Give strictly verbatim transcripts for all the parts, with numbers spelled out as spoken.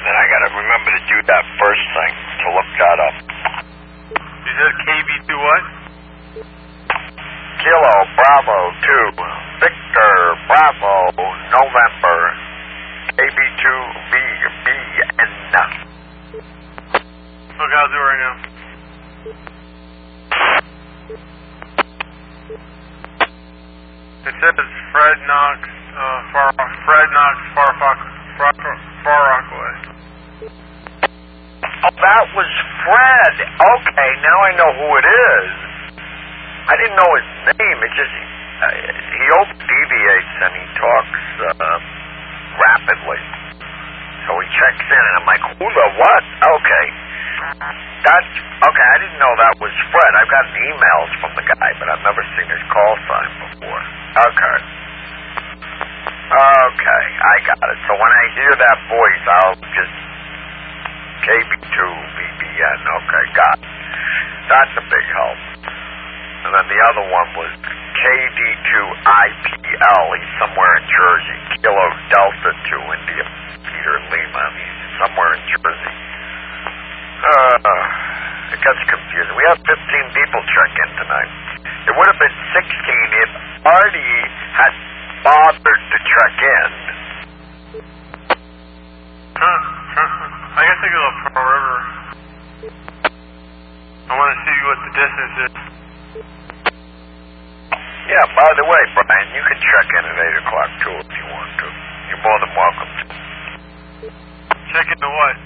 then I gotta remember to do that first thing, to look that up. You said K B two what? Kilo Bravo two, Victor Bravo November, K B two B B N. Okay, I'll do it right now. It says Fred Knox, uh, Far, Fred Knox, Far, Far, Far, Far Rockaway. Oh, that was Fred. Okay, now I know who it is. I didn't know his name. It just, uh, he over-deviates and he talks uh, rapidly. So he checks in and I'm like, who the what? Okay. That's, okay, I didn't know that was Fred. I've gotten emails from the guy, but I've never seen his call sign before. Okay. Okay, I got it. So when I hear that voice, I'll just K B two B B N. Okay, got it. That's a big help. And then the other one was K D two I P L. He's somewhere in Jersey. Kilo Delta two India Peter Lima. He's somewhere in Jersey. Uh, it gets confusing. We have fifteen people check in tonight. It would have been sixteen if Artie had bothered to check in. Huh, huh. I guess I go up Pearl River. I want to see what the distance is. Yeah, by the way, Brian, you can check in at eight o'clock too if you want to. You're more than welcome to. Check into what?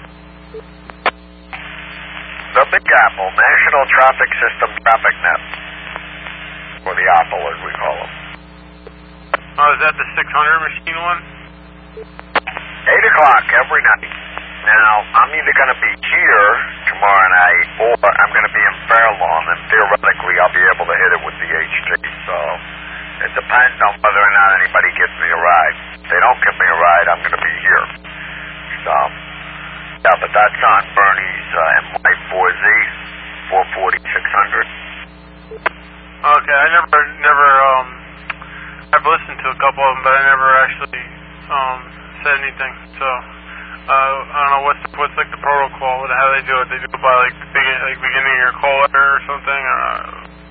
The Big Apple, National Traffic System Traffic Net. Or the Apple, as we call them. Oh, is that the six hundred machine one? eight o'clock every night. Now, I'm either going to be here tomorrow night or I'm going to be in Fairlawn, and theoretically I'll be able to hit it with the H T. So it depends on whether or not anybody gives me a ride. If they don't give me a ride, I'm going to be here. So, yeah, but that's on Bernie's uh, M Y four Z, four forty, six hundred. Okay, I never, never, um, I've listened to a couple of them, but I never actually, um, said anything, so, uh, I don't know what's, what's like the protocol, how they do it. They do it by, like, begin, like beginning of your call letter or something, uh...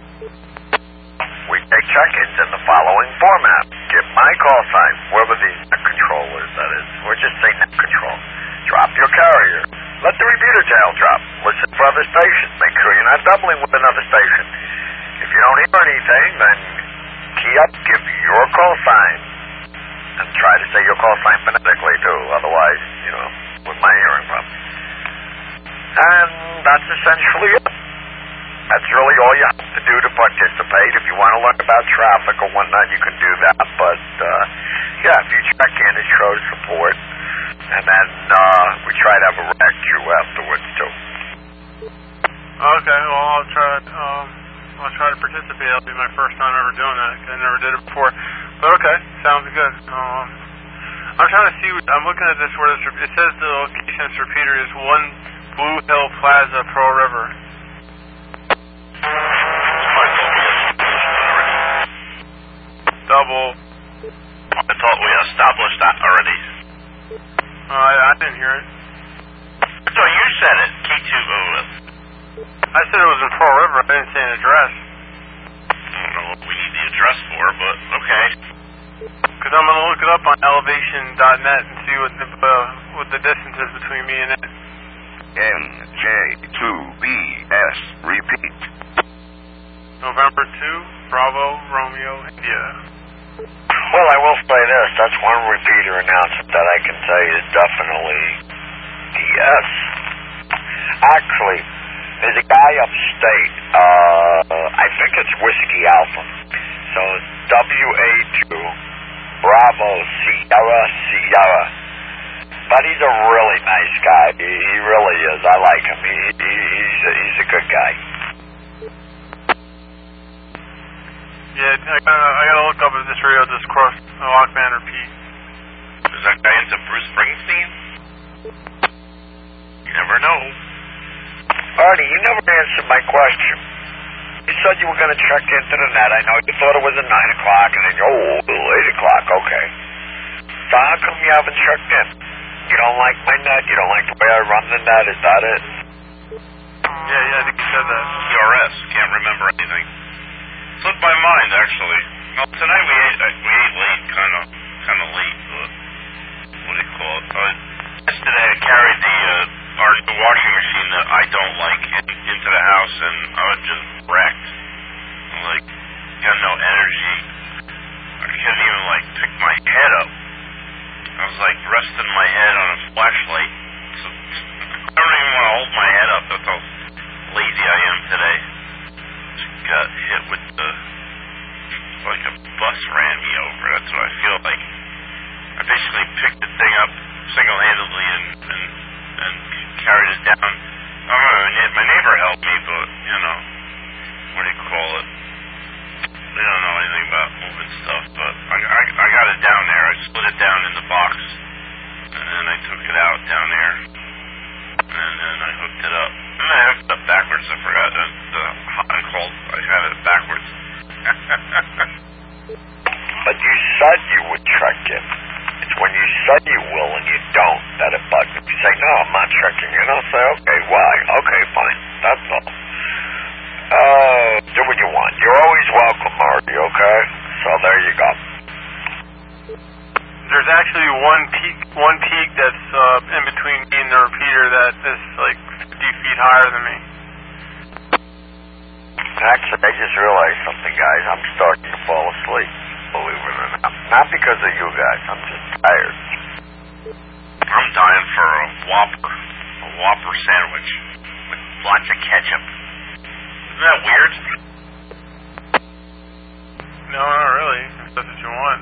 We take check-ins in the following format. Give my call sign, whoever the net controllers, that is, or just say net control. Drop your carrier. Let the repeater tail drop. Listen for other stations. Make sure you're not doubling with another station. If you don't hear anything, then key up, give your call sign, and try to say your call sign phonetically, too. Otherwise, you know, with my hearing problem. And that's essentially it. That's really all you have to do to participate. If you want to learn about traffic or whatnot, you can do that. But, uh, yeah, if you check in, it shows support. And then uh, we try to have a rag queue afterwards, too. Okay, well, I'll try, um, I'll try to participate. That'll be my first time ever doing that, 'cause I never did it before. But, okay, sounds good. Um, I'm trying to see, I'm looking at this where this, it says the location of this repeater is one Blue Hill Plaza, Pearl River. Double. I thought we established that already. Uh, I, I didn't hear it. So you said it, K two O. I said it was in Pearl River. I didn't say an address. I don't know what we need the address for, but okay. Because I'm going to look it up on elevation dot net and see what the, uh, what the distance is between me and it. N J two B S, repeat. November two, Bravo, Romeo, India. Well, I will say this. That's one repeater announcement that I can say is definitely D S. Actually, there's a guy upstate. Uh, I think it's Whiskey Alpha. So it's W A two, Bravo, Sierra, Sierra. But he's a really nice guy. He, he really is. I like him. He, he, he's, a, he's a good guy. Yeah, I gotta, I gotta look up if this radio just crossed a Lockman or Pete. Is that guy into Bruce Springsteen? You never know. Artie, you never answered my question. You said you were going to check into the net. I know you thought it was at nine o'clock, and then, oh, eight o'clock, okay. So how come you haven't checked in? You don't like my net? You don't like the way I run the net? Is that it? Yeah, yeah, I think you said that. P R S, can't remember anything. Slipped my mind, actually. Well, tonight we ate, uh, we ate late, kind of, kind of late. Uh, what do you call it? Uh, yesterday I carried the uh, our new washing machine that I don't like in, into the house, and I was just wrecked. I'm like, got no energy. I couldn't even like pick my head up. I was like resting my head on a flashlight. So I don't even want to hold my head up. That's how lazy I am today. Just got hit with the, like a bus ran me over. That's what I feel like. I basically picked the thing up single-handedly and and, and carried it down. I don't know, my neighbor helped me, but, you know, what do you call it? They don't know anything about moving stuff, but I, I, I got it down there. I split it down in the box, and I took it out down there, and then I hooked it up. And then I hooked it up backwards. I forgot the, the hot and cold. I had it backwards. But you said you would check in. It's when you said you will and you don't that it bugs me. You say, no, I'm not checking in. I'll say, okay, why? Okay, fine. That's all. Uh, do what you want. You're always welcome, Marty, okay? So there you go. There's actually one peak, one peak that's uh, in between me and the repeater that is like fifty feet higher than me. Actually, I just realized something, guys. I'm starting to fall asleep, believe it or not. Not because of you guys. I'm just tired. I'm dying for a Whopper, a Whopper sandwich with lots of ketchup. Isn't that weird? No, not really. If that's what you want.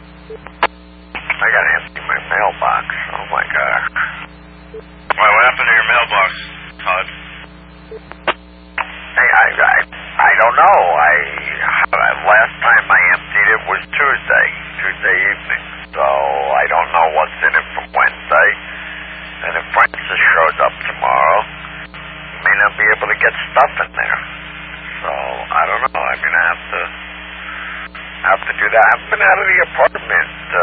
I gotta empty my mailbox. Oh my god. Why, what happened to your mailbox, Todd? Hey, I, I, I don't know. I last time I emptied it was Tuesday, Tuesday evening. So I don't know what's in it from Wednesday. And if Francis shows up tomorrow, I may not be able to get stuff in there. So I don't know. I mean, I have to have to do that. I haven't been out of the apartment. Uh,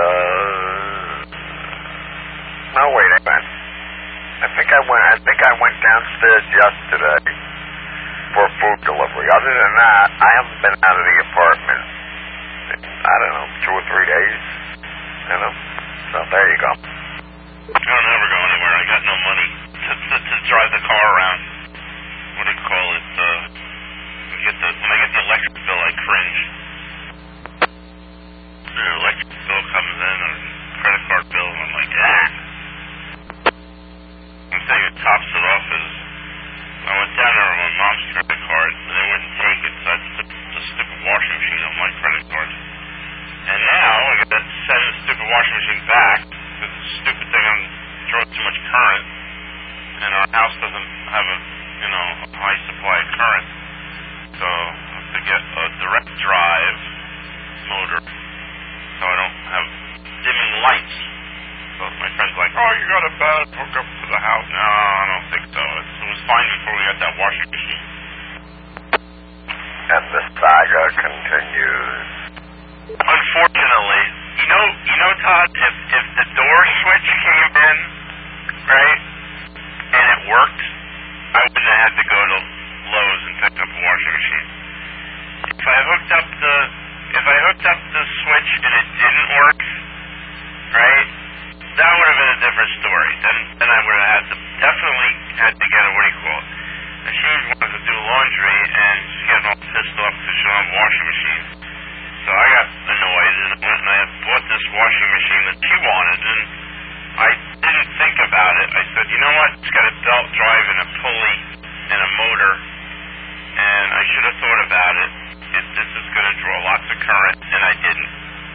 no, wait a minute. I think I went. I think I went downstairs yesterday for food delivery. Other than that, I haven't been out of the apartment in, I don't know, two or three days. You know? So there you go. I'll never go anywhere. I got no money to, to, to drive the car around. What do you call it? Uh, I get the, when I get the electric bill, I cringe. The electric bill comes in, or credit card bill, and I'm like, ah. One thing that tops it off is I went down there on my mom's credit card, and they wouldn't take it, so I put the stupid washing machine on my credit card. And now I got to send the stupid washing machine back because the stupid thing on draws too much current, and our house doesn't have a, you know, a high supply of current. So I have to get a direct drive motor, so I don't have dimming lights. So my friend's like, oh, you got a bad hookup to the house. No, I don't think so. It, it was fine before we got that washing machine. And the saga continues. Unfortunately, you know, you know, Todd, if if the door switch came in, right, and it worked, I wouldn't have had to go to Lowe's and pick up a washing machine. If I hooked up the if I hooked up the switch and it didn't work, right, that would have been a different story. Then then I would have had to definitely had to get a what do you call it? And she wanted to do laundry and she's getting all pissed off because she don't have a washing machine. So I got annoyed and went and I bought this washing machine that she wanted, and I didn't think about it. I said, you know what? It's got a belt drive and a pulley and a motor, and I should have thought about it. it this is going to draw lots of current, and I didn't.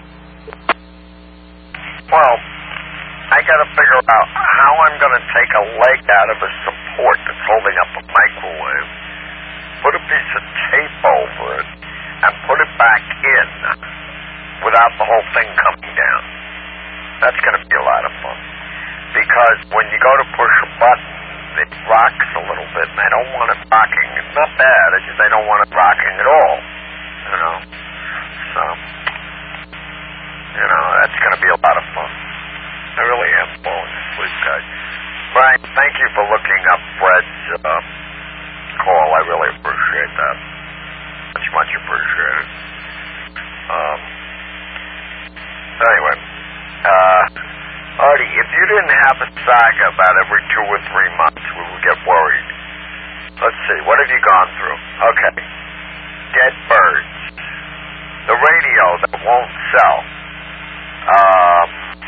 Well, I got to figure out how I'm going to take a leg out of a support that's holding up a microwave, put a piece of tape over it, and put it back in without the whole thing coming down. That's going to be a lot of fun. Because when you go to push a button, it rocks a little bit, and I don't want it rocking. It's not bad, it's just I don't want it rocking at all. You know? So, you know, that's going to be a lot of fun. I really am falling asleep. thank you for looking up Fred's uh, call. I really appreciate that. Much, much appreciated. Um, anyway, uh, Artie, if you didn't have a saga about every two or three months, we would get worried. Let's see, what have you gone through? Okay. Dead birds. The radio that won't sell. Um,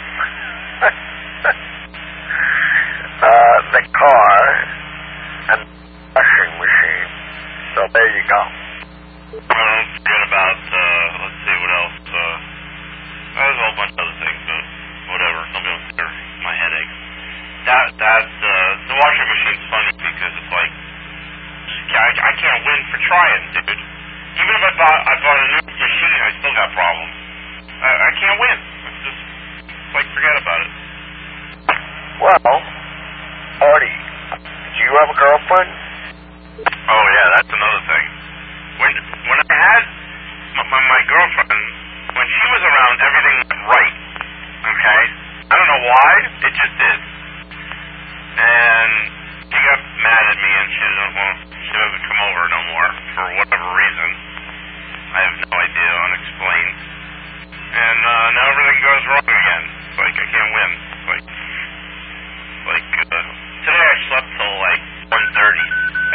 uh, the car and the washing machine. So there you go. Well, don't forget about, uh, let's see, what else? Uh, there's a whole bunch of other things, but whatever. Nobody wants to hear my headache. That, that, uh, the washing machine's funny because it's like, I, I can't win for trying, dude. Even if I bought, I bought a new machine, I still got problems. I, I can't win. It's just, like, forget about it. Well, Artie, do you have a girlfriend? Oh, yeah, that's another thing. When when I had my, my, my girlfriend, when she was around, everything went right. Okay? I don't know why, it just did. And she got mad at me and she doesn't want, she doesn't come over no more for whatever reason. I have no idea, unexplained. And uh, now everything goes wrong again. It's like I can't win. It's like, like uh, today I slept till like one thirty.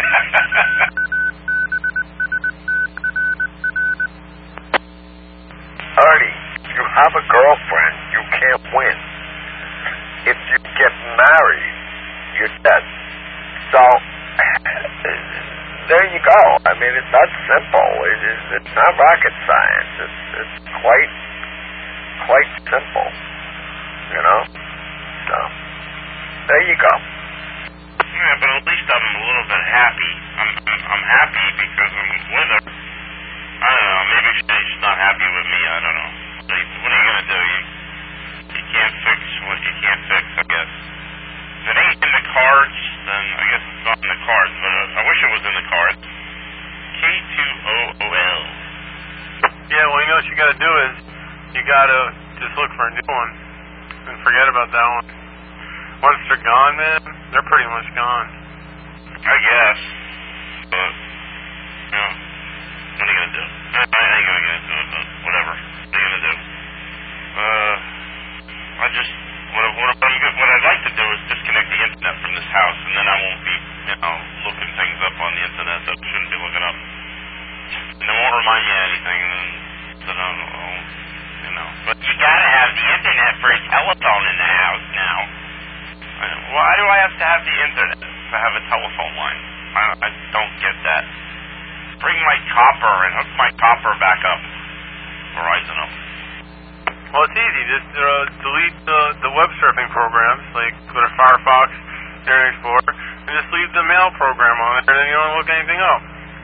Artie, if you have a girlfriend, you can't win. If you get married, you're dead. So, there you go. I mean, it's that simple. It is, it's not rocket science. It's, it's quite, quite simple. You know? So, there you go. Yeah, but at least I'm a little bit happy. I'm, I'm, I'm happy because I'm with her. I don't know. Maybe she's not happy with me. I don't know. What are you, what are you going to do? You, you can't fix what you can't fix, I guess. If it ain't in the cards, then I guess it's not in the cards. But uh, I wish it was in the cards. K two O O L. Yeah, well, you know what you got to do is you got to just look for a new one and forget about that one. Once they're gone, man, they're pretty much gone. I guess. But, you know, what are you going to do? I ain't going to do it, but whatever. What are you going to do? Uh, I just, what, what, what, I'm, what I'd like to do is disconnect the internet from this house, and then I won't be, you know, looking things up on the internet that I shouldn't be looking up. And it won't remind me of anything, and then, I don't know, you know. But you got to have the internet for a telephone in the house now. Why do I have to have the internet to have a telephone line? I, I don't get that. Bring my copper and hook my copper back up. Verizon up. Well, it's easy. Just uh, delete the, the web surfing programs, like go to Firefox, Internet Explorer, and just leave the mail program on there, and then you don't look anything up.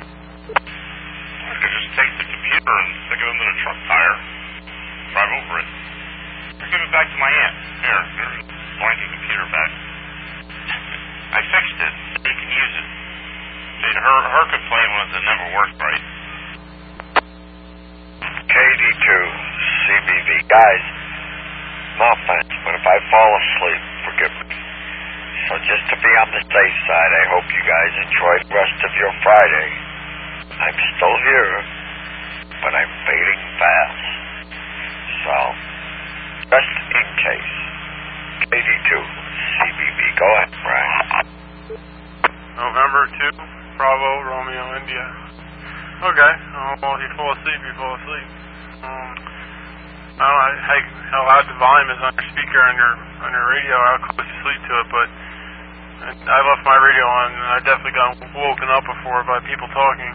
I could just take the computer and stick it under the truck tire, drive over it. Or give it back to my aunt. Here, here's a blanket computer back. I fixed it, so you can use it. See, her, her complaint was it never worked right. K D two C B V. Guys, no offense, but if I fall asleep, forgive me. So just to be on the safe side, I hope you guys enjoy the rest of your Friday. I'm still here, but I'm fading fast. So, just in case. K D two C B V. Go ahead, Brian. November two, Bravo, Romeo, India. Okay. Oh, well, if you fall asleep, you fall asleep. Um, I don't know how, how loud the volume is on your speaker on your on your radio, how close you sleep to it, but I left my radio on, and I definitely got woken up before by people talking.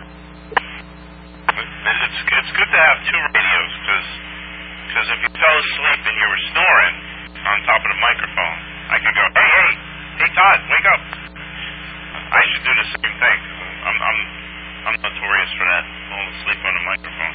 It's it's good to have two radios, because if you fell asleep and you were snoring on top of the microphone, I could go, hey, hey, hey, Todd, wake up. I should do the same thing. I'm I'm I'm notorious for that, falling asleep on the microphone.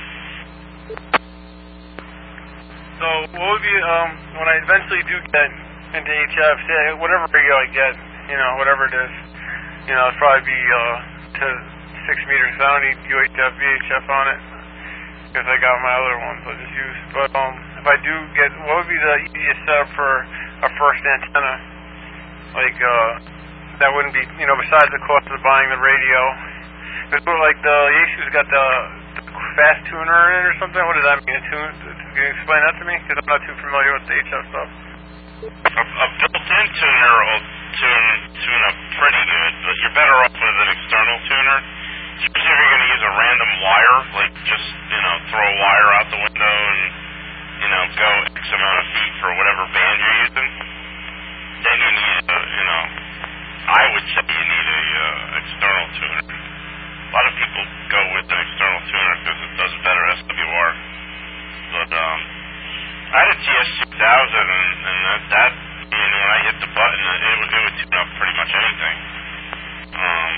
So, what would be, um, when I eventually do get into H F, say, whatever radio I get, you know, whatever it is, you know, it'll probably be, uh, to six meters. I don't need U H F, V H F on it, because I got my other ones I just use. But, um, if I do get, what would be the easiest setup for a first antenna? like, uh, that wouldn't be, you know, besides the cost of buying the radio. Because, like, the Yaesu's got the, the fast tuner in it or something. What does that mean? A tune? Can you explain that to me? Because I'm not too familiar with the H F stuff. A, a built-in tuner will tune, tune up pretty good, but you're better off with an external tuner. Especially if you're going to use a random wire, like just, you know, throw a wire out the window and, you know, go X amount of feet for whatever band you're using. Then you need a, you know, I would say you need a uh, external tuner. A lot of people go with an external tuner because it does better S W R. But um, I had a T S two thousand, and, and that, that, I mean, when I hit the button, it would, it would tune up pretty much anything. Um,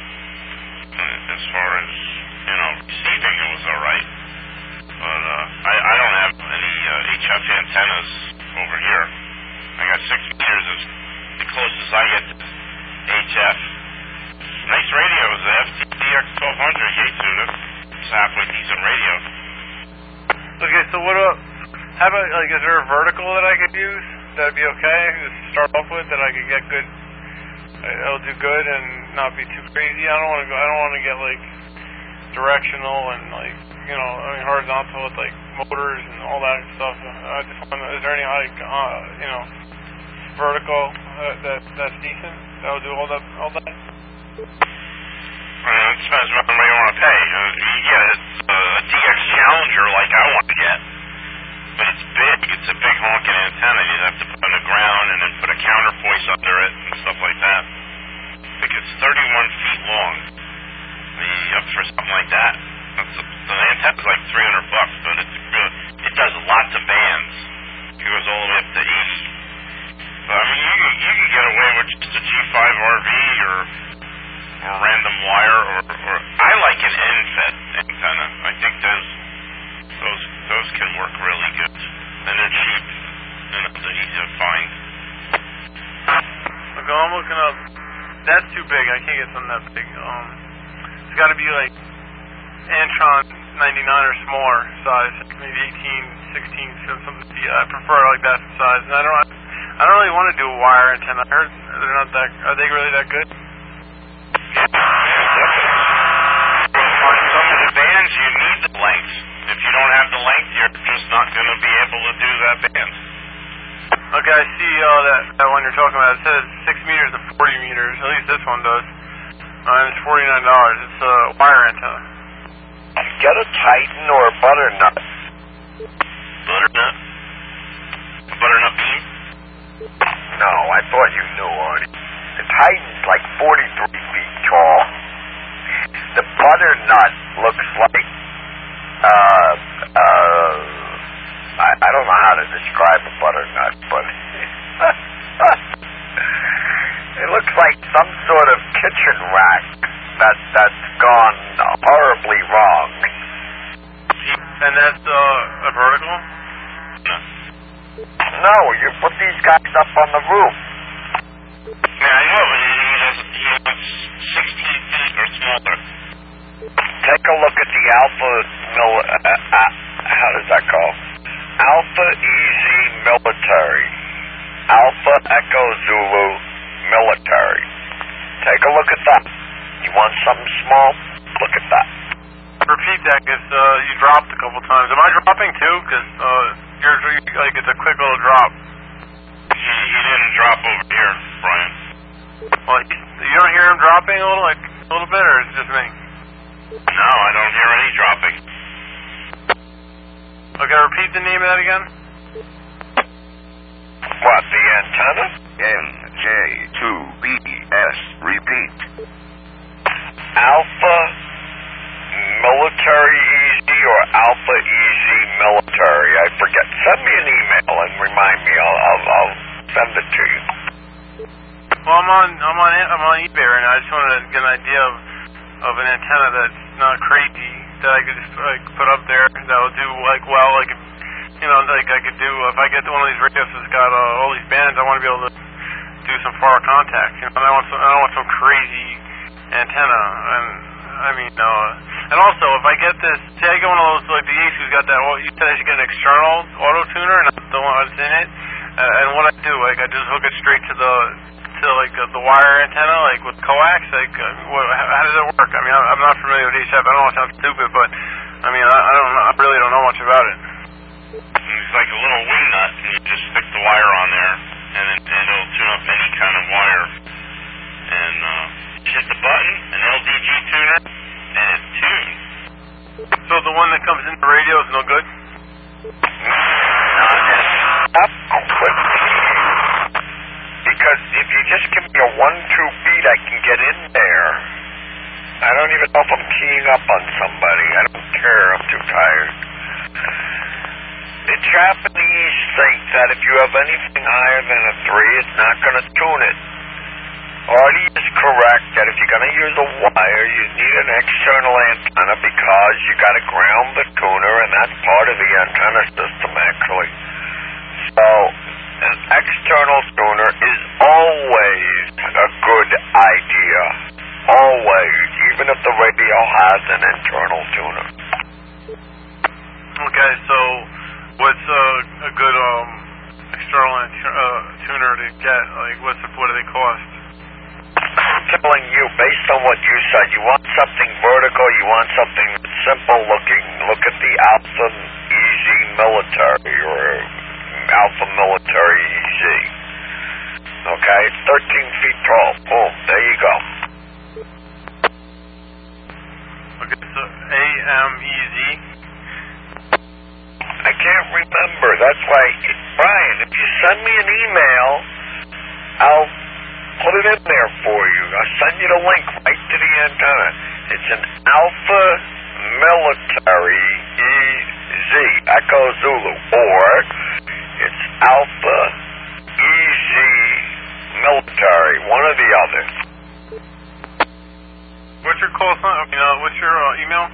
as far as, you know, receiving, it was all right. But uh, I, I don't have any uh, H F antennas over here. I got six meters is the closest I get to H F. Nice radio is the F T D X twelve hundred Yaesu. It's halfway decent radio. Okay, so what about, how about, like, is there a vertical that I could use? That'd be okay to start off with, that I could get good, it'll do good and not be too crazy. I don't want to go, I don't want to get, like, directional and, like, you know, I mean, horizontal with, like, motors and all that stuff. I just want to, is there any, like, uh, you know, vertical uh, that that's decent? That'll do all that, all that? Well, it depends on what you want to pay. Uh, you get a, a D X Challenger like I want to get, but it's big. It's a big honking antenna. You'd have to put on the ground and then put a counterpoise under it and stuff like that. I think it's thirty-one feet long. Are you up for something like that? That's a, the antenna's like three hundred bucks, but it's real, it does lots of bands. It goes all the way up to eighty. But I mean, you can, you can get away with just a G five R V or or random wire, or, or I like an end-fed antenna. I think those those those can work really good, and they're cheap and they're easy to find. Look, I'm looking up. That's too big. I can't get something that big. Um, it's got to be like Antron ninety-nine or smaller size, maybe eighteen, sixteen, something. Yeah, I prefer like that size. And I don't, I don't really want to do a wire antenna. I heard they're not that. Are they really that good? Yeah, on some of the bands, you need the length. If you don't have the length, you're just not going to be able to do that band. Okay, I see uh, that, that one you're talking about. It says six meters to forty meters. At least this one does. Uh, it's forty-nine dollars. It's a wire antenna. Get a Titan or a butternut. Butternut? A butternut beam? No, I thought you knew, Artie. The Titan's like forty-three feet tall. The butternut looks like, uh, uh, I, I don't know how to describe a butternut, but it looks like some sort of kitchen rack that, that's gone horribly wrong. And that's uh, a vertical? No, you put these guys up on the roof. Yeah, I know, but he has, he has sixteen feet or smaller. Take a look at the Alpha Mil... Uh, uh, how does that go? Alpha Easy Military. Alpha Echo Zulu Military. Take a look at that. You want something small? Look at that. Repeat that, because uh, you dropped a couple times. Am I dropping too? Because uh, you're, like, it's a quick little drop. He, he didn't drop over here, Brian. Well, you, you don't hear him dropping a little, like a little bit, or is it just me? No, I don't hear any dropping. Okay, repeat the name of that again. What, the antenna? N J two B S. Repeat. Alpha Military Easy or Alpha Easy Military? I forget. Send me an email and remind me. I'll, I'll, I'll send it to you. Well, I'm on, I'm on, I'm on eBay right now. I just wanted to get an idea of, of an antenna that's not crazy that I could just like put up there that will do like well, like you know, like I could do if I get one of these radios that's got uh, all these bands. I want to be able to do some far contact. You know, and I want some, I don't want some crazy antenna. And I mean, uh, and also if I get this, say I get one of those like the Yaesu's got that. Well, you said I should get an external auto tuner, and not the one that's in it. Uh, and what I do, like I just hook it straight to the to to like uh, the wire antenna, like with coax? Like, uh, what, how, how does it work? I mean, I'm not familiar with H F. I don't want to sound stupid, but I mean, I, I don't, I really don't know much about it. It's like a little wing nut, and you just stick the wire on there, and, it, and it'll tune up any kind of wire. And uh, you hit the button, an L D G tuner, and it's tuned. So the one that comes in the radio is no good? Not quick. Because if you just give me a one two beat, I can get in there. I don't even know if I'm keying up on somebody. I don't care. I'm too tired. The Japanese think that if you have anything higher than a three, it's not going to tune it. Artie is correct that if you're going to use a wire, you need an external antenna because you got to ground the tuner, and that's part of the antenna system, actually. So an external tuner is always a good idea. Always, even if the radio has an internal tuner. Okay, so what's uh, a good um, external uh, tuner to get? Like, what's the, what do they cost? I'm telling you, based on what you said, you want something vertical, you want something simple looking. Look at the Alpha Easy Military or Alpha Military Easy. Okay, it's thirteen feet tall. Boom, there you go. Okay, so A M E Z? I can't remember. That's why, Brian, if you send me an email, I'll put it in there for you. I'll send you the link right to the antenna. It's an Alpha Military E Z, Echo Zulu, or it's Alpha Easy Military, one or the other. What's your call sign? I mean, uh, what's your uh, email?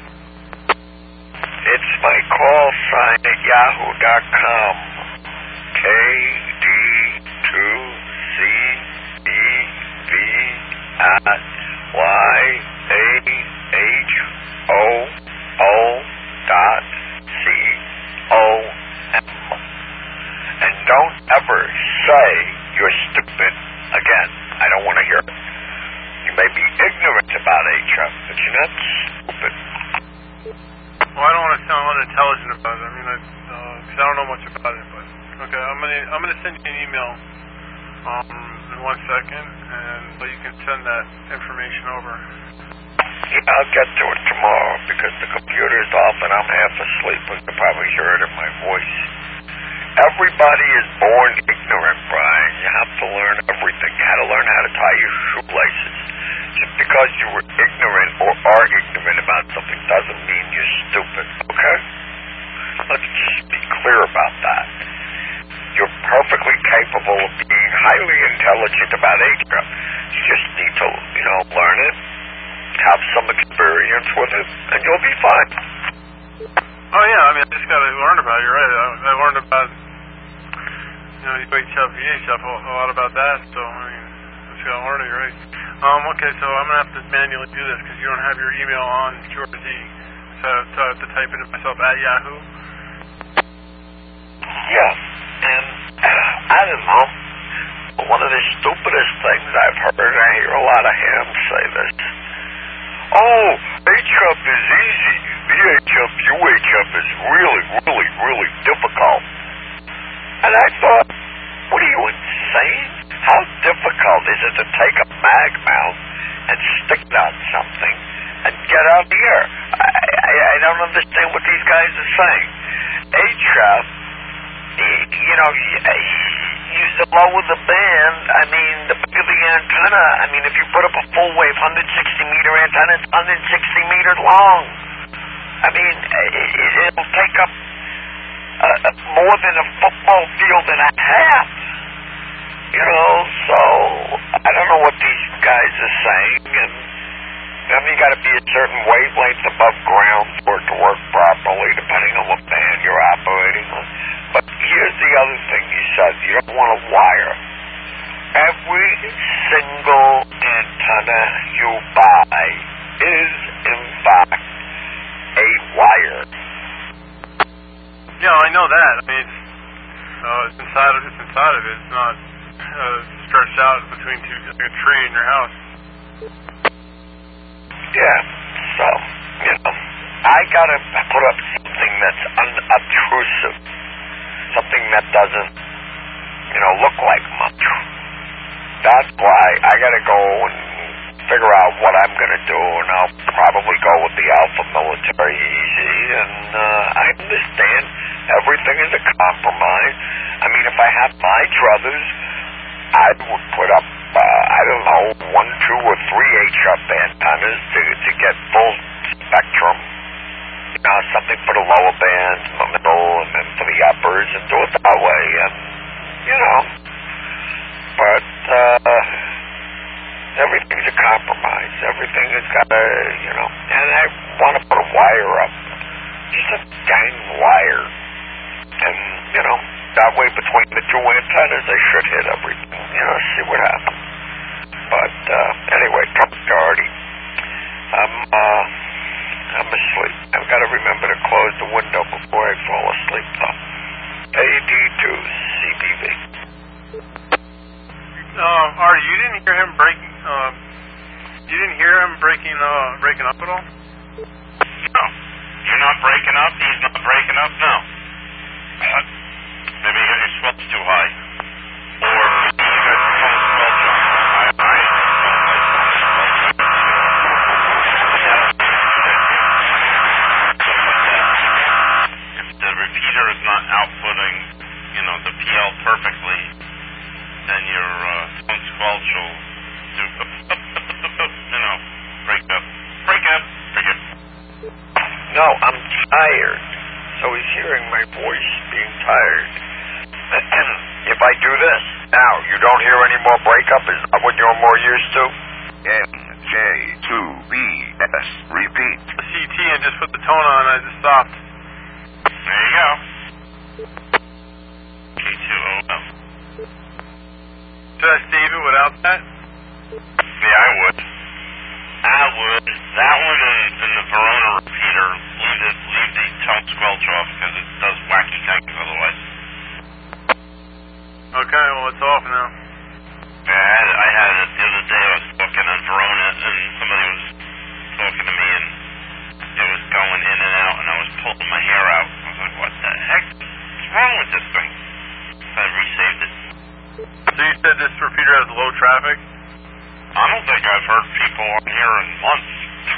It's my call sign at yahoo dot com. K D two C E V at Y A H O O dot C O M. And don't ever say you're stupid again. I don't want to hear it. You may be ignorant about H F, but you're not stupid. Well, I don't want to sound unintelligent about it. I mean, I, uh, cause I don't know much about it, but okay, I'm gonna I'm gonna send you an email um, in one second, and but you can send that information over. Yeah, I'll get to it tomorrow because the computer's off and I'm half asleep. You can probably hear it in my voice. Everybody is born ignorant, Brian. You have to learn everything. You had to learn how to tie your shoelaces. Just because you were ignorant or are ignorant about something doesn't mean you're stupid, okay? Let's just be clear about that. You're perfectly capable of being highly intelligent about H F. You just need to, you know, learn it, have some experience with it, and you'll be fine. Oh yeah, I mean, I just got to learn about it. You're right. I, I learned about, you know, H F, V H F, a, a lot about that. So I mean, I just got to learn it. You're right. Um, okay, so I'm gonna have to manually do this because you don't have your email on Q R Z, so, so I have to type it in myself at Yahoo. Yeah, and uh, I don't know. One of the stupidest things I've heard, I hear a lot of hams say this. Oh, H F is easy. V H F, U H F is really, really, really difficult. And I thought, what are you insane? How difficult is it to take a mag mount and stick it on something and get out the air? I, I, I don't understand what these guys are saying. H F, you know, you, the lower the band, I mean, the bigger the antenna. I mean, if you put up a full wave one hundred sixty meter antenna, it's one hundred sixty meters long. I mean, it, it'll take up uh, more than a football field and a half. You know, so I don't know what these guys are saying, and I mean, you got to be a certain wavelength above ground for it to work properly, depending on what band you're operating on. But here's the other thing you said: you don't want to wire. Every single antenna you buy is, in fact, a wire. Yeah, I know that. I mean, uh, it's inside of it's inside of it. It's not uh, stretched out between into like a tree in your house. Yeah, so, you know, I gotta put up something that's unobtrusive, something that doesn't, you know, look like much. That's why I gotta go and figure out what I'm gonna do, and I'll probably go with the Alpha Military Easy, and uh, I understand everything is a compromise. I mean, if I had my druthers, I would put up, uh, I don't know, one, two, or three H F antennas to, to get full spectrum. You know, something for the lower bands, the middle, and then for the uppers, and do it that way. And, you know, but uh, everything's a compromise. Everything has got to, you know, and I want to put a wire up. Just a dang wire. And, you know, that way between the two antennas, I should hit everything. You know, see what happens. But, uh, anyway, come Doherty. I'm, uh, I'm asleep. I've got to remember to close the window before I fall asleep, though. A D two C B V. Um, Artie, you didn't hear him breaking, um, you didn't hear him breaking, uh, breaking up at all? No. You're not breaking up? He's not breaking up? No. Uh, maybe you got your swells too high. Or maybe you got your phone swells on. I, I, if the repeater is not outputting, you know, the P L perfectly, then your uh, phone squelch will do, up, up, up, up, up, you know, break up. Break up. Break up. No, I'm tired. So he's hearing my voice being tired. If I do this, now, you don't hear any more breakup? Is that what you're more used to? N J two B S. Repeat. The C T and just put the tone on and I just stopped. There you go. K two O M. Should I save it without that? Yeah, I would. I would. That one and, and the Verona repeater, leave the, leave the tone squelch off because it does wacky things otherwise. Okay, well, it's off now. Yeah, I had, I had it the other day. I was talking on Verona and somebody was talking to me and it was going in and out and I was pulling my hair out. I was like, what the heck? What's wrong with this thing? So I resaved it. So you said this repeater has low traffic? I don't think I've heard people on here in months.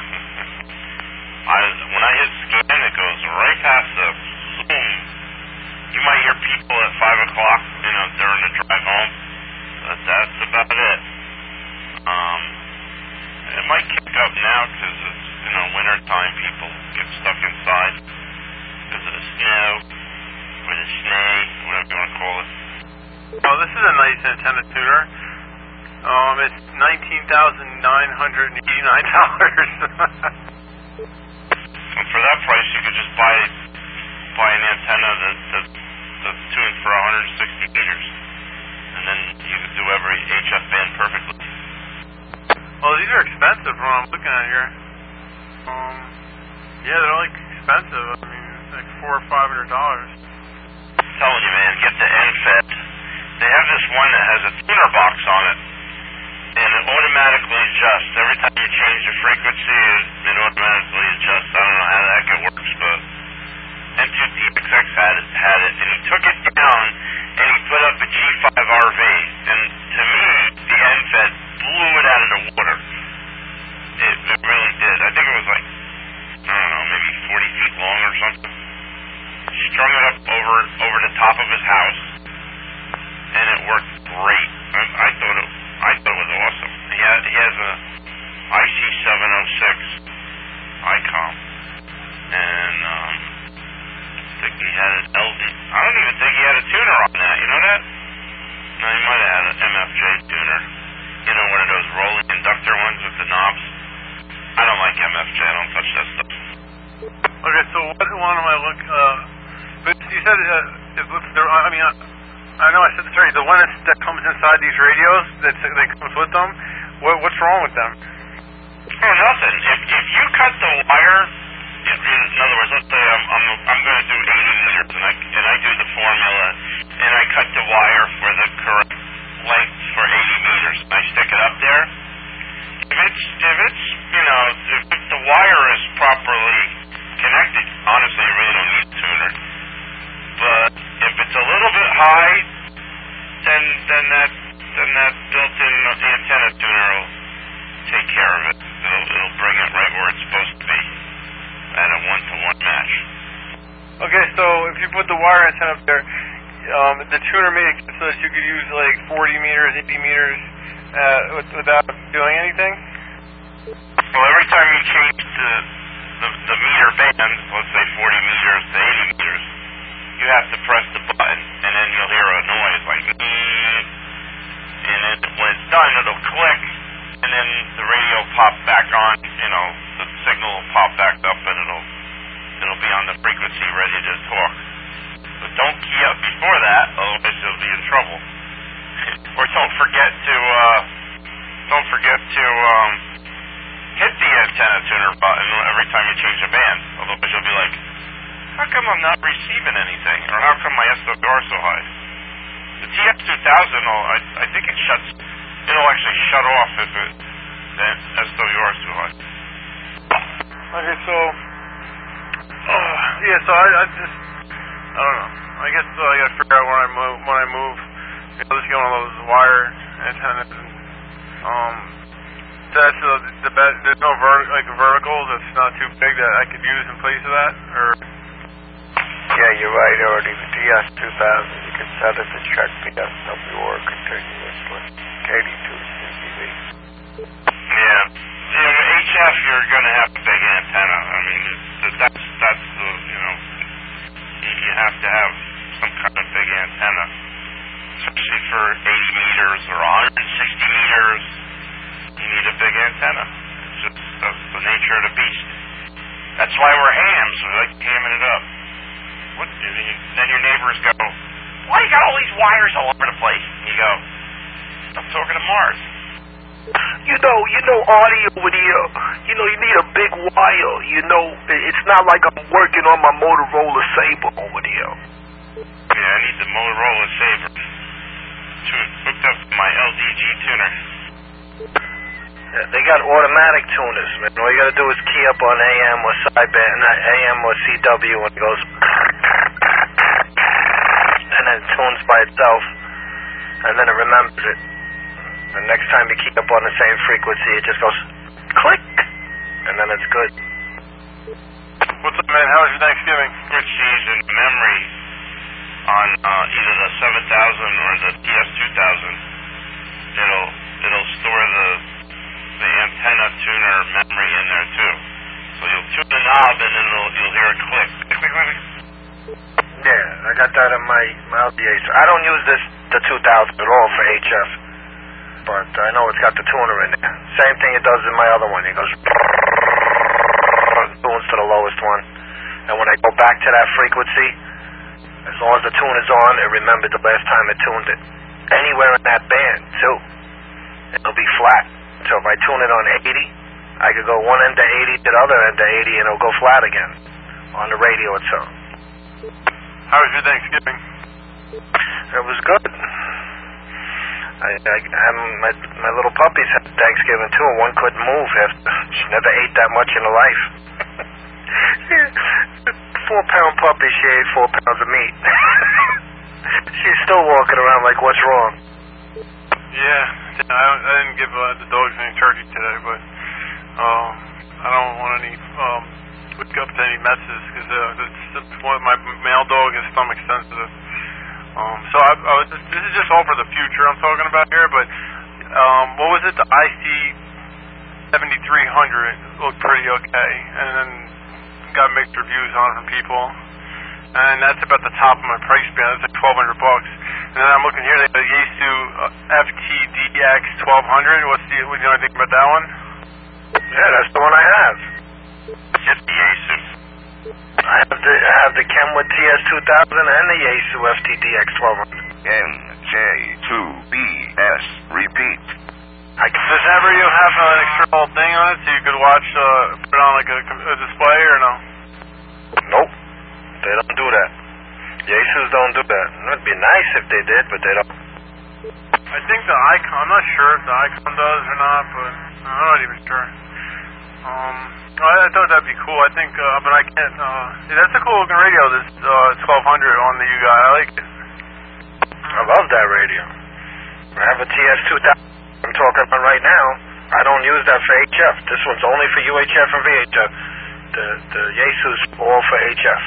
I, when I hit scan, it goes right past the zoom. You might hear people at five o'clock, you know, during the drive home. But that's about it. Um, it might kick up now because it's, you know, winter time. People get stuck inside because of the snow or the snay, whatever you want to call it. Oh, this is a nice antenna tuner. Um, it's nineteen thousand nine hundred eighty-nine dollars. And for that price, you could just buy buy an antenna that, that that's tuned for one hundred sixty meters, and then you could do every H F band perfectly. Well, these are expensive from what I'm looking at here. Um, yeah, they're like expensive. I mean, it's like four or five hundred dollars. I'm telling you, man, get the N F E D. They have this one that has a tuner box on it, and it automatically adjusts. Every time you change the frequency, it, it automatically adjusts. I don't know how the heck it works, but N two D X X had it, had it, and he took it down, and he put up a G five R V, and to me, the N F E D blew it out of the water. It, it really did. I think it was like, I don't know, maybe forty feet long or something. Strung it up over over the top of his house, and it worked great. I, I thought it, I thought it was awesome. He had he has a I C seven oh six ICOM, and um, I think he had an L D. I don't even think he had a tuner on that. You know that? No, he might have had an M F J tuner. You know, one of those rolling inductor ones with the knobs. I don't like M F J. I don't touch that stuff. Okay, so what one am I look? Uh, but you said uh, it looks. There, I mean, I, I know I said this already. The one that's, that comes inside these radios that that comes with them. What, what's wrong with them? Oh, nothing. If if you cut the wire, in, in other words, let's say I'm I'm I'm going to do eighty meters, and I and I do the formula, and I cut the wire for the correct length for eighty meters. I stick it up there. If it's, if it's, you know, if, if the wire is properly connected, honestly, you really don't need a tuner. But if it's a little bit high, then then that then that built-in antenna tuner will take care of it. It'll, it'll bring it right where it's supposed to be at a one-to-one match. Okay, so if you put the wire antenna up there, um, the tuner made it so that you could use like forty meters, eighty meters uh, without doing anything? Well, every time you change the, the, the meter band, let's say forty meters to eighty meters, you have to press the button, and then you'll hear a noise like, and then when it's done, it'll click, and then the radio will pop back on, you know, the signal will pop back up, and it'll it'll be on the frequency ready to talk. But don't key up before that, otherwise you'll be in trouble. Or don't forget to, uh, don't forget to, um, hit the antenna tuner button every time you change the band, otherwise you'll be like, how come I'm not receiving anything? Or how come my S W R is so high? The T S two thousand, will, I, I think it shuts, it'll actually shut off if it, the S W R is too high. Okay, so, uh, yeah, so I, I just, I don't know. I guess uh, I gotta figure out when I move, when I move, you know, just get one of those wire antennas and, um, that's uh, the best, there's no vert, like verticals that's not too big that I could use in place of that, or? Yeah, you're right, already. The T S two thousand, you can set it to check the S W R continuously. K D two C B V. Yeah. Yeah, with H F, you're going to have a big antenna. I mean, it's, that's, that's the, you know, you have to have some kind of big antenna, especially for eighty meters or one hundred sixty meters. You need a big antenna. It's just that's the nature of the beast. That's why we're hams. We like hamming it up. What? And you, then your neighbors go, why you got all these wires all over the place? And you go, I'm talking to Mars. You know, you know, audio over here, you know, you need a big wire. You know, it's not like I'm working on my Motorola Sabre over there. Yeah, I need the Motorola Sabre. Hooked up to my L D G tuner. Yeah, they got automatic tuners, man. All you gotta do is key up on A M or sideband, not A M or C W, and it goes, and then it tunes by itself, and then it remembers it. The next time you key up on the same frequency, it just goes click, and then it's good. What's up, man? How was your Thanksgiving? Which using memory on uh, either the seven thousand or the T S two thousand. It'll it'll store the the antenna tuner memory in there too. So you'll tune the knob and then it'll, you'll hear it click. Click, click, click. Yeah, I got that in my my L D A. So I don't use this the two thousand at all for H F, but I know it's got the tuner in there. Same thing it does in my other one. It goes tunes to the lowest one, and when I go back to that frequency, as long as the tune is on, it remembered the last time it tuned it. Anywhere in that band too, it'll be flat. So if I tune it on eighty, I could go one end to eighty to the other end to eighty, and it'll go flat again on the radio itself. How was your Thanksgiving? It was good. I, I, I my my little puppies had Thanksgiving too, and one couldn't move. After, she never ate that much in her life. Four pound puppy, she ate four pounds of meat. She's still walking around like, what's wrong? Yeah, I, I didn't give uh, the dogs any turkey today, but um, I don't want any um, wake up to any messes because uh, my male dog is stomach sensitive. Um, so I, I was just, this is just all for the future I'm talking about here. But um, what was it? The I C seventy-three hundred looked pretty okay, and then got mixed reviews on it from people. And that's about the top of my price band. It's like twelve hundred bucks. And then I'm looking here. They have the Yaesu uh, F T D X twelve hundred. What's the? What do you know anything about that one? Yeah, that's the one I have. Just the Yaesu. I have the I have the Kenwood T S two thousand and the Yaesu F T D X twelve hundred. N J two B S repeat. I, does ever you have an external thing on it so you could watch, uh, put it on like a, a display or no? Nope, they don't do that. Yaesus don't do that. It'd be nice if they did, but they don't. I think the Icon, I'm not sure if the Icon does or not, but I'm not even sure. Um, I, I thought that'd be cool. I think, uh, but I can't, uh, yeah, that's a cool looking radio, this, uh, twelve hundred on the U guy. I like it. I love that radio. I have a T S two thousand I'm talking about right now. I don't use that for H F. This one's only for U H F and V H F. The, the Yaesu's all for H F.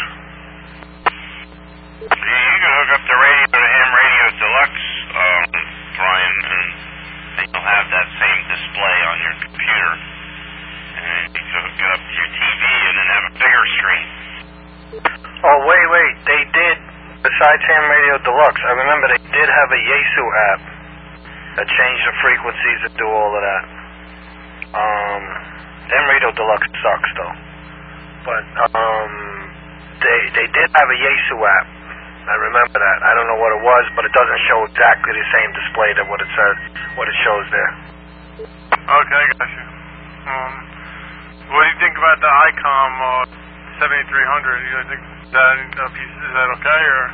You can hook up the radio to Ham Radio Deluxe, um, Brian, and you'll have that same display on your computer. And you can hook it up to your T V and then have a bigger screen. Oh, wait, wait. They did, besides Ham Radio Deluxe, I remember they did have a Yaesu app that changed the frequencies and do all of that. Um, Ham Radio Deluxe sucks, though. But, um, they, they did have a Yaesu app. I remember that. I don't know what it was, but it doesn't show exactly the same display that what it says, what it shows there. Okay, I got you. Um, what do you think about the ICOM uh, seventy-three hundred? You think that uh, piece, is that okay, or?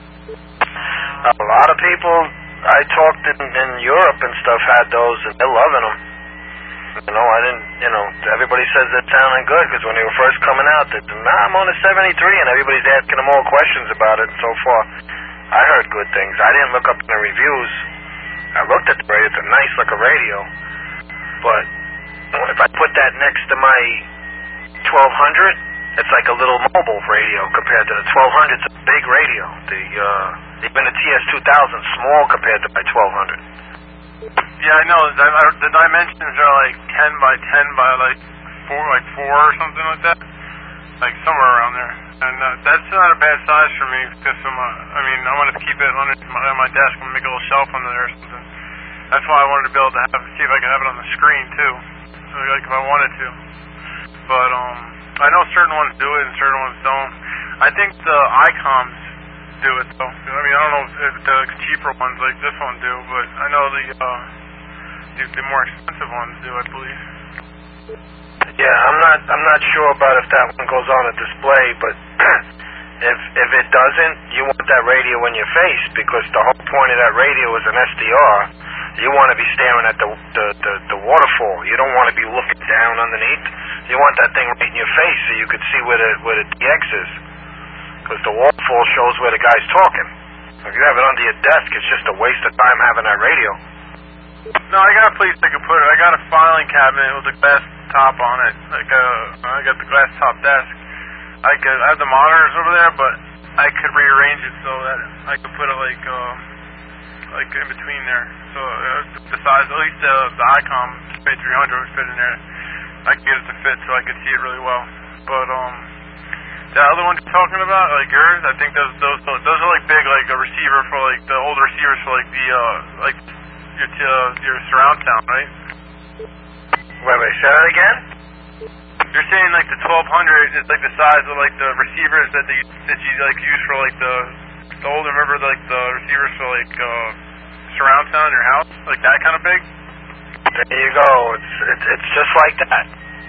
A lot of people I talked in, in Europe and stuff had those, and they're loving them. You know, I didn't, you know, everybody says they're sounding good, because when they were first coming out, they said, nah, I'm on a seventy-three, and everybody's asking them all questions about it, and so far, I heard good things. I didn't look up in the reviews. I looked at the radio. It's a nice looking radio, but if I put that next to my twelve hundred, it's like a little mobile radio compared to the twelve hundred. It's a big radio. The, uh, even the T S two thousand, small compared to my twelve hundred. Yeah, I know. The, the dimensions are like ten by ten by like four, like four or something like that. Like somewhere around there. And uh, that's not a bad size for me because I'm, uh, I mean, I want to keep it on my, on my desk. I'm gonna make a little shelf under there or something. That's why I wanted to be able to have, see if I could have it on the screen too, so, like if I wanted to. But um, I know certain ones do it and certain ones don't. I think the ICOMs do it though. I mean, I don't know if the cheaper ones like this one do, but I know the uh, the, the more expensive ones do, I believe. Yeah, I'm not I'm not sure about if that one goes on a display, but if if it doesn't, you want that radio in your face, because the whole point of that radio is an S D R. You want to be staring at the the, the, the waterfall. You don't want to be looking down underneath. You want that thing right in your face so you could see where the where the D X is, because the waterfall shows where the guy's talking. If you have it under your desk, it's just a waste of time having that radio. No, I got a place I can put it. I got a filing cabinet with a glass top on it. Like uh, I got the glass top desk. I could I have the monitors over there, but I could rearrange it so that I could put it like uh, like in between there. So uh, the size, at least the the ICOM seventy-three hundred would fit in there. I could get it to fit so I could see it really well. But um, the other one you're talking about, like yours, I think those those those are like big, like a receiver for like the old receivers for like the uh like. Your, uh, your surround sound, right? Wait, wait, say that again? You're saying like the twelve hundred is like the size of like the receivers that they that you like use for like the the old, remember like the receivers for like uh, surround sound in your house, like that kind of big? There you go. It's it's it's just like that.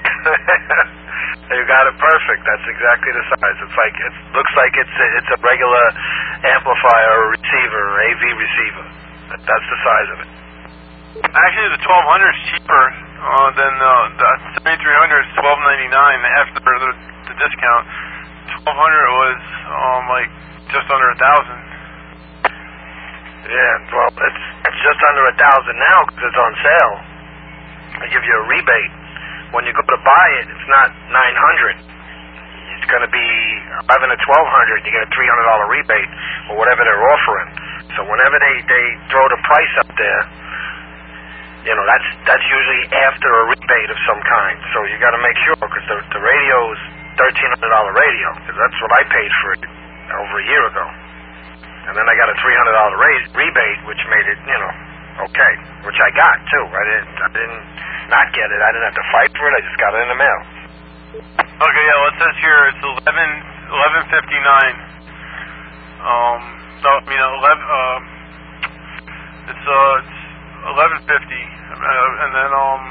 You got it perfect. That's exactly the size. It's like it looks like it's a, it's a regular amplifier or receiver or A V receiver. That's the size of it. Actually, the twelve hundred is cheaper uh, than uh, the seventy-three hundred is twelve ninety-nine after the, the discount. twelve hundred was um, like just under a thousand. Yeah, well, it's it's just under a thousand now because it's on sale. They give you a rebate. When you go to buy it, it's not nine hundred. It's going to be eleven to twelve hundred. You get a three hundred dollar rebate or whatever they're offering. So whenever they, they throw the price up there, you know, that's that's usually after a rebate of some kind. So you got to make sure, because the, the radio is thirteen hundred dollar radio, because that's what I paid for it over a year ago. And then I got a three hundred dollar raise, rebate, which made it, you know, okay, which I got too. I didn't I didn't not get it. I didn't have to fight for it. I just got it in the mail. Okay, yeah, well, it says here it's eleven eleven fifty nine. Um. So, I mean, eleven. Um, it's uh, it's eleven fifty, uh, and then um,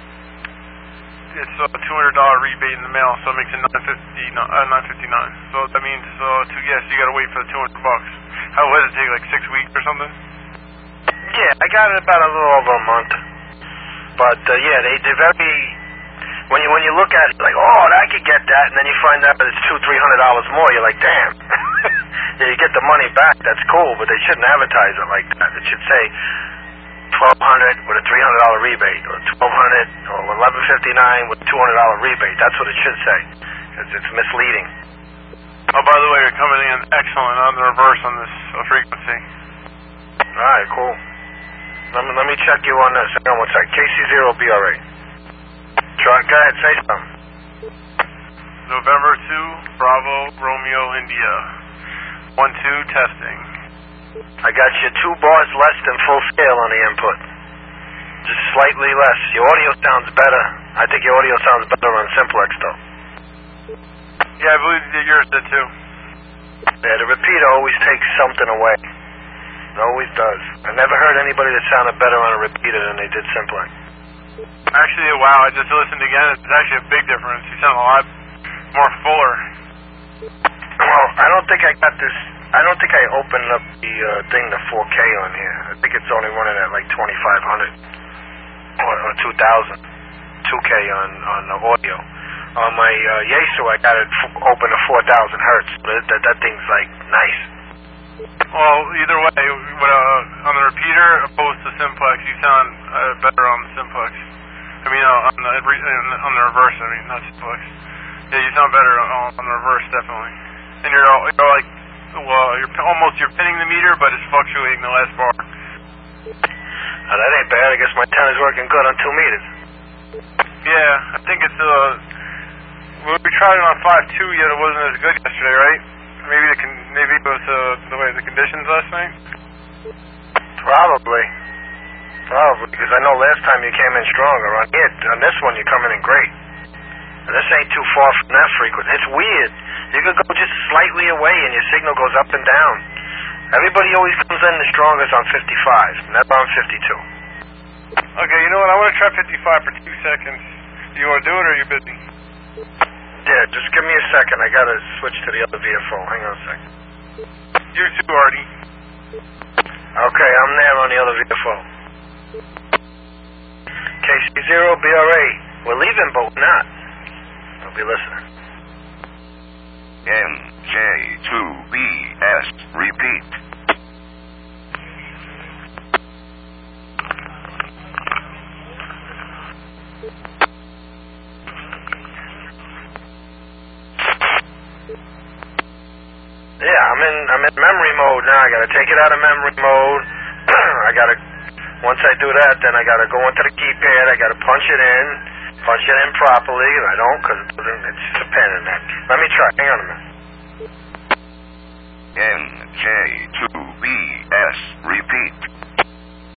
it's a two hundred dollar rebate in the mail, so it makes it nine fifty uh, nine fifty nine. So that means uh, two yes, you gotta wait for the two hundred bucks. How was it take like six weeks or something? Yeah, I got it about a little over a month. But uh, yeah, they they're very. When you when you look at it, like, oh, I could get that, and then you find out that it's two, three hundred dollars more. You're like, damn. Yeah, you get the money back. That's cool, but they shouldn't advertise it like that. It should say twelve hundred with a three hundred dollar rebate, or twelve hundred or eleven fifty nine with a two hundred dollar rebate. That's what it should say. It's, it's misleading. Oh, by the way, you're coming in excellent on the reverse on this uh, frequency. All right, cool. Let me let me check you on this. Hang on one sec. K C zero B R A. Try, go ahead, say something. November two, Bravo, Romeo, India. one two, testing. I got you two bars less than full scale on the input. Just slightly less. Your audio sounds better. I think your audio sounds better on Simplex, though. Yeah, I believe that yours did, too. Yeah, the repeater always takes something away. It always does. I never heard anybody that sounded better on a repeater than they did Simplex. Actually, wow, I just listened again. It's actually a big difference. You sound a lot more fuller. Well, I don't think I got this. I don't think I opened up the uh, thing to four K on here. I think it's only running at like twenty-five hundred or, or two thousand, two K on, on the audio. On my uh, Yaesu, I got it f- open to four thousand hertz. But that, that thing's like nice. Well, either way, but, uh, on the repeater opposed to Simplex, you sound uh, better on the Simplex. I mean, uh, on the on the reverse. I mean, not Simplex. Yeah, you sound better on, on the reverse, definitely. And you're, all, you're like, well, you're almost you're pinning the meter, but it's fluctuating the last bar. Uh, that ain't bad. I guess my ten is working good on two meters. Yeah, I think it's uh, when we tried it on five two, yet it wasn't as good yesterday, right? Maybe the con- maybe it was uh, the way the conditions last night. Probably. Probably, because I know last time you came in stronger. On it, on this one, you're coming in great. And this ain't too far from that frequency. It's weird. You could go just slightly away, and your signal goes up and down. Everybody always comes in the strongest on fifty-five, and that's on fifty-two. Okay, you know what? I want to try fifty-five for two seconds. Do you want to do it, or are you busy? Yeah, just give me a second. I gotta switch to the other V F O. Hang on a second. You too, Artie. Okay, I'm there on the other V F O. K C zero B R A. We're leaving, but we're not. I'll be listening. N J two B S. Repeat. Yeah, I'm in I'm in memory mode now. I gotta take it out of memory mode. I gotta once I do that, then I gotta go into the keypad. I gotta punch it in, punch it in properly. And I don't, cause it doesn't, it's just a pen in there. Let me try. Hang on a minute. N J